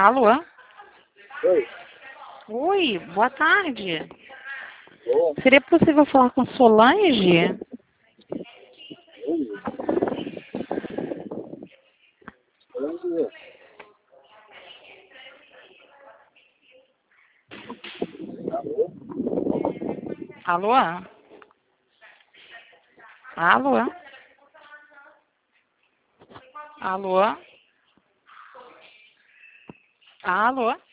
Alô? Oi. Oi, boa tarde. Boa. Seria possível falar com Solange? Oi. Onde é? Alô? Alô? Alô? Alô? Alô?